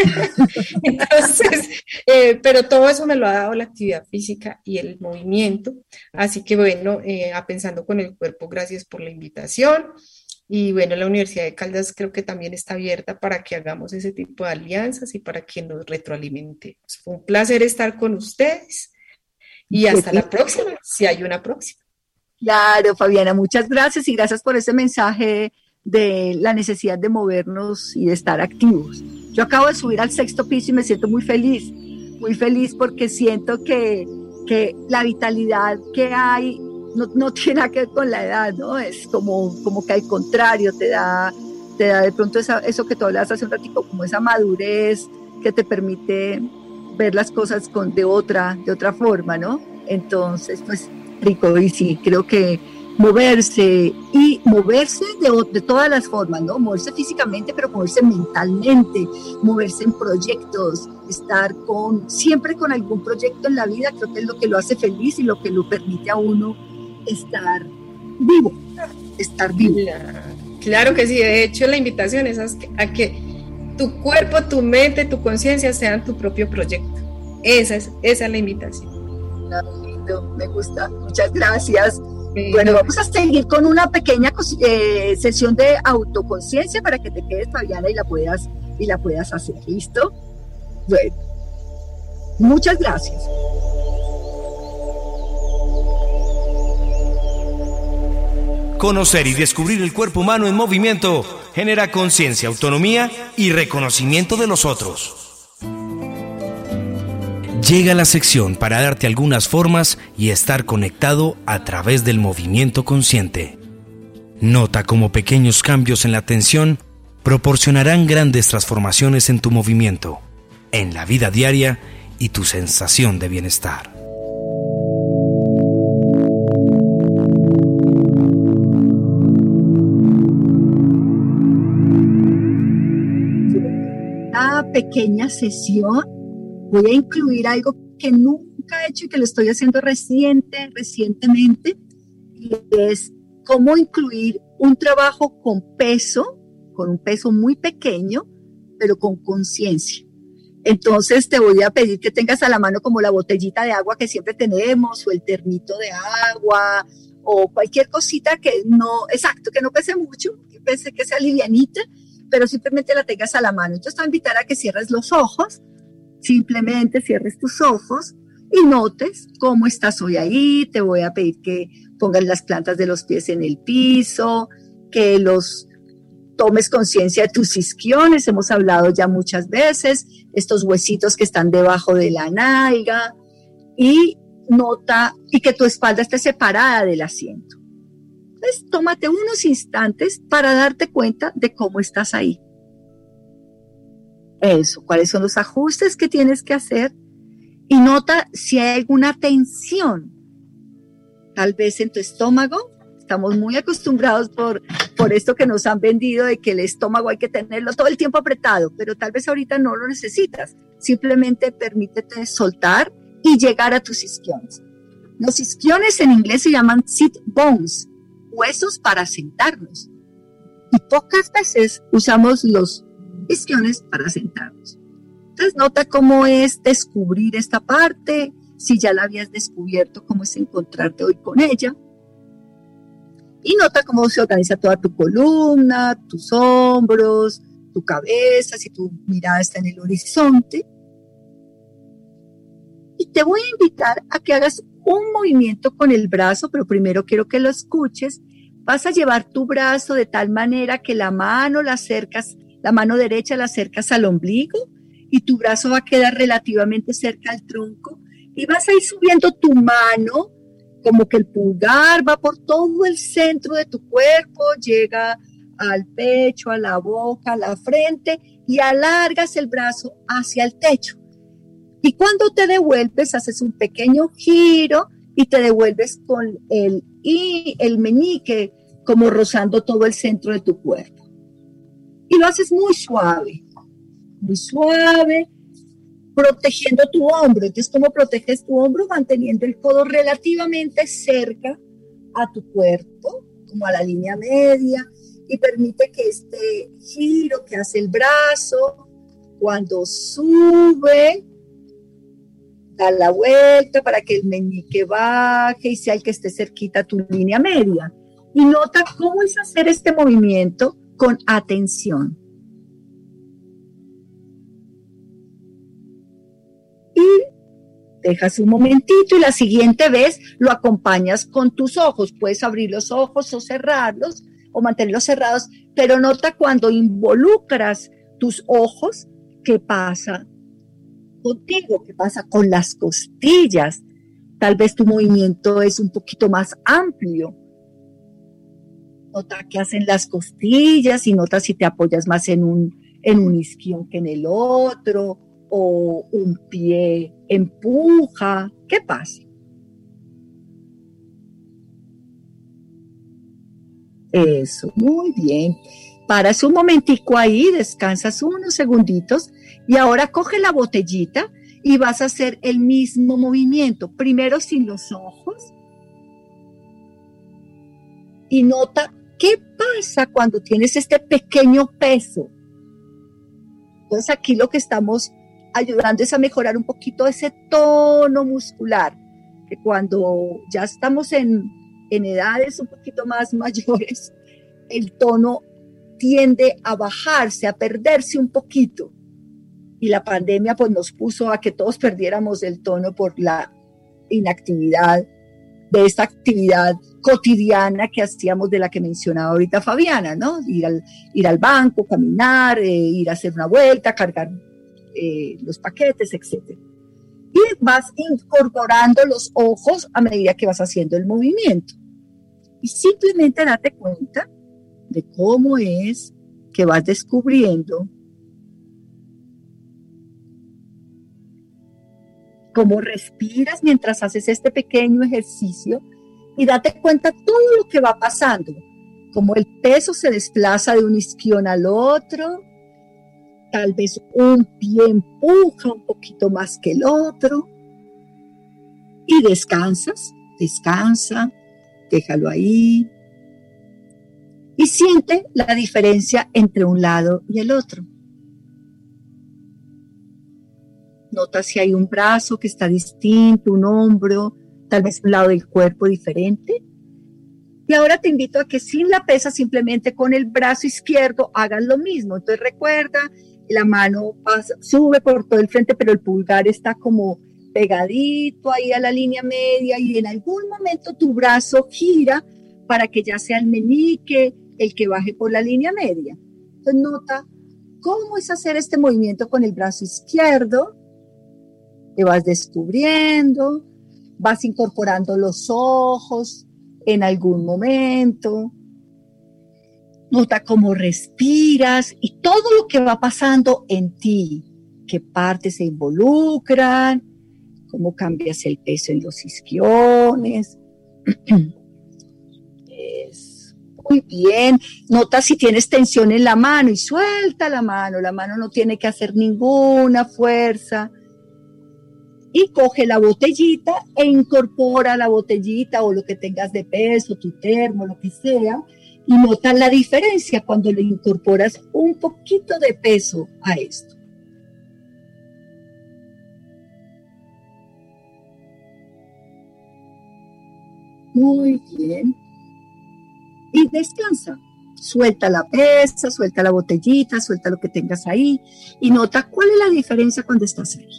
Entonces, pero todo eso me lo ha dado la actividad física y el movimiento. Así que bueno, a Pensando con el Cuerpo, gracias por la invitación. Y bueno, la Universidad de Caldas creo que también está abierta para que hagamos ese tipo de alianzas y para que nos retroalimentemos. Fue un placer estar con ustedes y hasta la próxima, si hay una próxima. Claro, Fabiana, muchas gracias y gracias por ese mensaje de la necesidad de movernos y de estar activos. Yo acabo de subir al 6º piso y me siento muy feliz porque siento que la vitalidad que hay no tiene nada que ver con la edad, ¿no? Es como que al contrario, te da de pronto eso que tú hablabas hace un ratito, como esa madurez que te permite ver las cosas de otra forma, ¿no? Entonces, pues rico, y sí, creo que moverse de todas las formas, ¿no? Moverse físicamente, pero moverse mentalmente, moverse en proyectos, estar siempre con algún proyecto en la vida, creo que es lo que lo hace feliz y lo que lo permite a uno estar vivo. Claro que sí, de hecho la invitación es a que tu cuerpo, tu mente, tu conciencia sean tu propio proyecto. Esa es la invitación. Lindo, me gusta, muchas gracias. Bueno, vamos a seguir con una pequeña sesión de autoconciencia para que te quedes, Fabiana, y la puedas hacer. ¿Listo? Bueno, muchas gracias. Conocer y descubrir el cuerpo humano en movimiento genera conciencia, autonomía y reconocimiento de los otros. Llega la sección para darte algunas formas y estar conectado a través del movimiento consciente. Nota cómo pequeños cambios en la atención proporcionarán grandes transformaciones en tu movimiento, en la vida diaria y tu sensación de bienestar. Una pequeña sesión. Voy a incluir algo que nunca he hecho y que lo estoy haciendo recientemente, y es cómo incluir un trabajo con un peso muy pequeño, pero con conciencia. Entonces te voy a pedir que tengas a la mano como la botellita de agua que siempre tenemos, o el termito de agua, o cualquier cosita que no pese mucho, que sea livianita, pero simplemente la tengas a la mano. Entonces te voy a invitar a que cierres los ojos. Simplemente cierres tus ojos y notes cómo estás hoy ahí. Te voy a pedir que pongas las plantas de los pies en el piso, que tomes conciencia de tus isquiones, hemos hablado ya muchas veces, estos huesitos que están debajo de la nalga, y nota y que tu espalda esté separada del asiento. Entonces, tómate unos instantes para darte cuenta de cómo estás ahí. Eso, cuáles son los ajustes que tienes que hacer, y nota si hay alguna tensión, tal vez en tu estómago. Estamos muy acostumbrados por esto que nos han vendido de que el estómago hay que tenerlo todo el tiempo apretado, pero tal vez ahorita no lo necesitas. Simplemente permítete soltar y llegar a tus isquiones. Los isquiones en inglés se llaman sit bones, huesos para sentarnos. y pocas veces usamos los isquiones para sentarnos. Entonces nota cómo es descubrir esta parte, si ya la habías descubierto, cómo es encontrarte hoy con ella. Y nota cómo se organiza toda tu columna, tus hombros, tu cabeza, si tu mirada está en el horizonte. Y te voy a invitar a que hagas un movimiento con el brazo, pero primero quiero que lo escuches. Vas a llevar tu brazo de tal manera que la mano derecha la acercas al ombligo y tu brazo va a quedar relativamente cerca al tronco y vas a ir subiendo tu mano como que el pulgar va por todo el centro de tu cuerpo, llega al pecho, a la boca, a la frente y alargas el brazo hacia el techo. Y cuando te devuelves, haces un pequeño giro y te devuelves con el meñique como rozando todo el centro de tu cuerpo. Y lo haces muy suave, protegiendo tu hombro. Entonces, ¿cómo proteges tu hombro? Manteniendo el codo relativamente cerca a tu cuerpo, como a la línea media, y permite que este giro que hace el brazo, cuando sube, da la vuelta para que el meñique baje y sea el que esté cerquita a tu línea media. Y nota cómo es hacer este movimiento con atención. Y dejas un momentito y la siguiente vez lo acompañas con tus ojos. Puedes abrir los ojos o cerrarlos o mantenerlos cerrados, pero nota cuando involucras tus ojos, ¿qué pasa contigo? ¿Qué pasa con las costillas? Tal vez tu movimiento es un poquito más amplio. Nota qué hacen las costillas y nota si te apoyas más en un isquión que en el otro, o un pie empuja. ¿Qué pasa? Eso, muy bien. Paras un momentico ahí, descansas unos segunditos y ahora coge la botellita y vas a hacer el mismo movimiento. Primero sin los ojos y nota qué pasa cuando tienes este pequeño peso. Entonces aquí lo que estamos ayudando es a mejorar un poquito ese tono muscular, que cuando ya estamos en edades un poquito más mayores, el tono tiende a bajarse, a perderse un poquito. Y la pandemia pues nos puso a que todos perdiéramos el tono por la inactividad de esta actividad cotidiana que hacíamos, de la que mencionaba ahorita Fabiana, ¿no? Ir al banco, caminar, ir a hacer una vuelta, cargar los paquetes, etc. Y vas incorporando los ojos a medida que vas haciendo el movimiento. Y simplemente date cuenta de cómo es que vas descubriendo cómo respiras mientras haces este pequeño ejercicio y date cuenta todo lo que va pasando, cómo el peso se desplaza de un isquión al otro, tal vez un pie empuja un poquito más que el otro y descansa, déjalo ahí y siente la diferencia entre un lado y el otro. Nota si hay un brazo que está distinto, un hombro, tal vez un lado del cuerpo diferente. Y ahora te invito a que sin la pesa, simplemente con el brazo izquierdo hagas lo mismo. Entonces recuerda, la mano sube por todo el frente, pero el pulgar está como pegadito ahí a la línea media y en algún momento tu brazo gira para que ya sea el meñique el que baje por la línea media. Entonces nota cómo es hacer este movimiento con el brazo izquierdo. Te vas descubriendo, vas incorporando los ojos en algún momento. Nota cómo respiras y todo lo que va pasando en ti, qué partes se involucran, cómo cambias el peso en los isquiones. Muy bien. Nota si tienes tensión en la mano y suelta la mano no tiene que hacer ninguna fuerza. Y coge la botellita e incorpora la botellita o lo que tengas de peso, tu termo, lo que sea, Y nota la diferencia cuando le incorporas un poquito de peso a esto. Muy bien. Y descansa. Suelta la pesa, suelta la botellita, suelta lo que tengas ahí y nota cuál es la diferencia cuando estás ahí.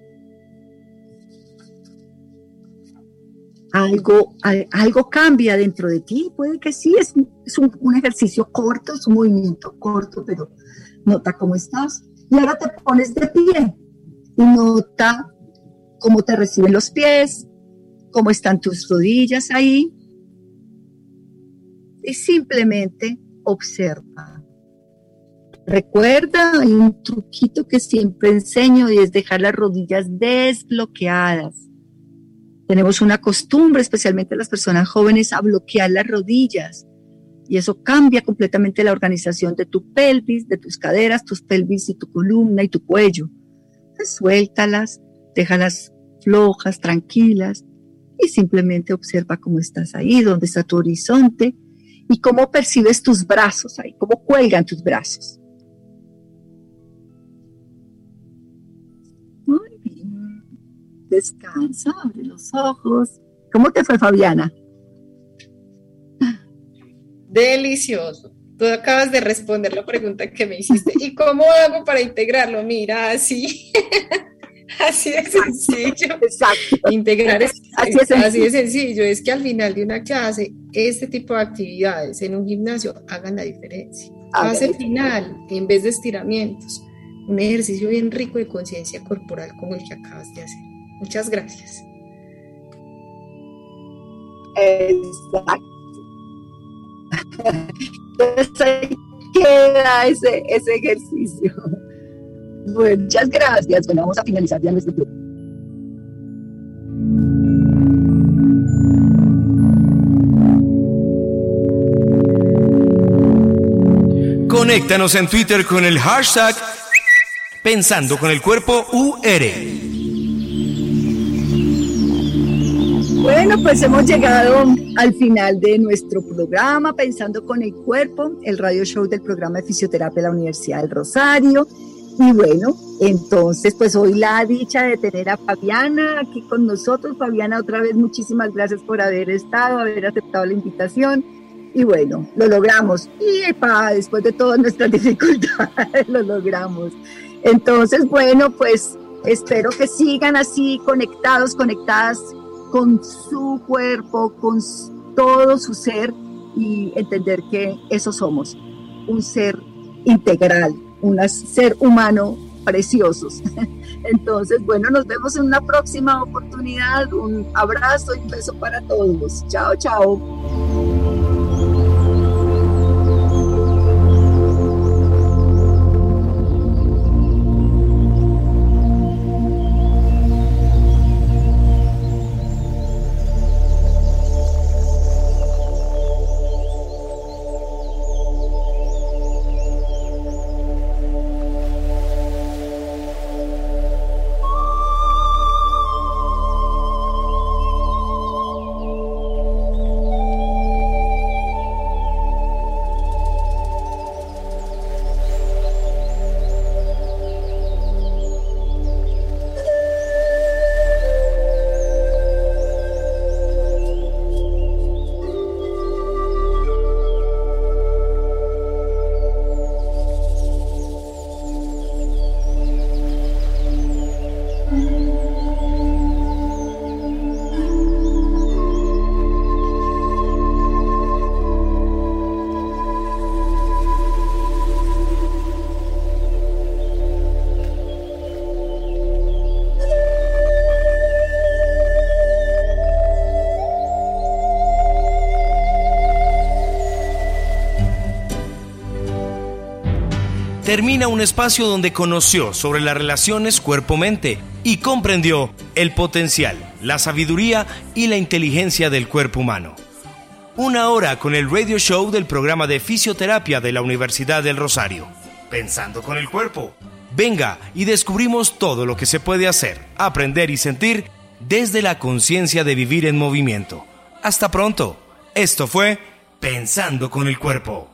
Algo cambia dentro de ti, puede que sí, es un ejercicio corto, es un movimiento corto, pero nota cómo estás. Y ahora te pones de pie y nota cómo te reciben los pies, cómo están tus rodillas ahí. Y simplemente observa. Recuerda, hay un truquito que siempre enseño y es dejar las rodillas desbloqueadas. Tenemos una costumbre, especialmente las personas jóvenes, a bloquear las rodillas. Y eso cambia completamente la organización de tu pelvis, de tus caderas, tus pelvis y tu columna y tu cuello. Entonces, suéltalas, déjalas flojas, tranquilas y simplemente observa cómo estás ahí, dónde está tu horizonte y cómo percibes tus brazos ahí, cómo cuelgan tus brazos. Muy bien. Descansa, abre los ojos. ¿Cómo te fue, Fabiana? Delicioso. Tú acabas de responder la pregunta que me hiciste. ¿Y cómo hago para integrarlo? Mira, así. Así de sencillo. Exacto. Integrar es así de sencillo. Es que al final de una clase, este tipo de actividades en un gimnasio hagan la diferencia. Fase final, en vez de estiramientos, un ejercicio bien rico de conciencia corporal como el que acabas de hacer. Muchas gracias. Exacto. Entonces ahí queda ese ejercicio. Bueno, muchas gracias. Bueno, vamos a finalizar ya nuestro club. Conéctanos en Twitter con el hashtag Pensando con el Cuerpo UR. Bueno, pues hemos llegado al final de nuestro programa Pensando con el Cuerpo, el radio show del programa de fisioterapia de la Universidad del Rosario. Y bueno, entonces pues hoy la dicha de tener a Fabiana aquí con nosotros. Fabiana, otra vez muchísimas gracias por haber estado, haber aceptado la invitación. Y bueno, lo logramos. Y después de todas nuestras dificultades, lo logramos. Entonces, bueno, pues espero que sigan así conectadas con su cuerpo, con todo su ser y entender que eso somos, un ser integral, un ser humano preciosos. Entonces, bueno, nos vemos en una próxima oportunidad. Un abrazo y un beso para todos. Chao, chao. Termina un espacio donde conoció sobre las relaciones cuerpo-mente y comprendió el potencial, la sabiduría y la inteligencia del cuerpo humano. Una hora con el radio show del programa de fisioterapia de la Universidad del Rosario. Pensando con el cuerpo. Venga y descubrimos todo lo que se puede hacer, aprender y sentir desde la conciencia de vivir en movimiento. Hasta pronto. Esto fue Pensando con el Cuerpo.